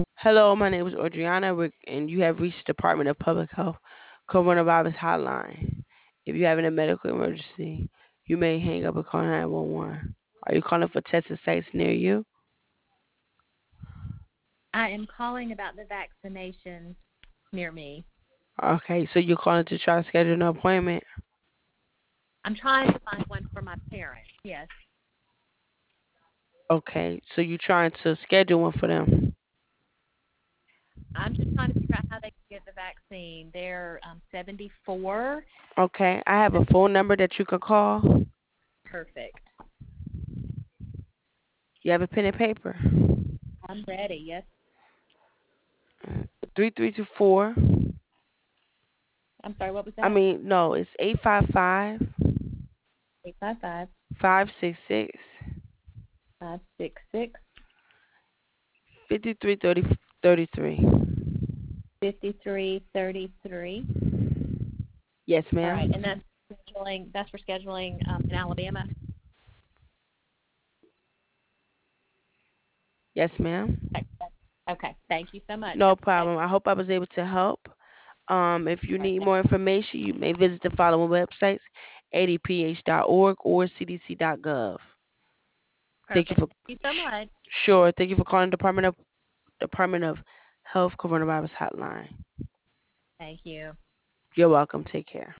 Hello, my name is Adriana, and you have reached the Department of Public Health Coronavirus Hotline. If you're having a medical emergency, you may hang up and call 911. Are you calling for testing sites near you? I am calling about the vaccinations near me. Okay, so you're calling to try to schedule an appointment? I'm trying to find one for my parents. Yes. Okay, so you're trying to schedule one for them? I'm just trying to figure out how they can get the vaccine. They're 74. Okay, I have a phone number that you can call. Perfect. You have a pen and paper? I'm ready. Yes. 3324. I'm sorry. What was I that? mean, no, it's 855 855 566 566 5333. 5333. Yes, All right. ma'am. And scheduling. That's for scheduling in Alabama. Yes, ma'am. Okay. Thank you so much. No Have a problem. I hope I was able to help. If you all right. need more information, you may visit the following websites: adph.org or cdc.gov. Thank you Perfect. for Thank you so much. sure. Thank you for calling Department of Health Coronavirus Hotline. Thank you. You're welcome. Take care.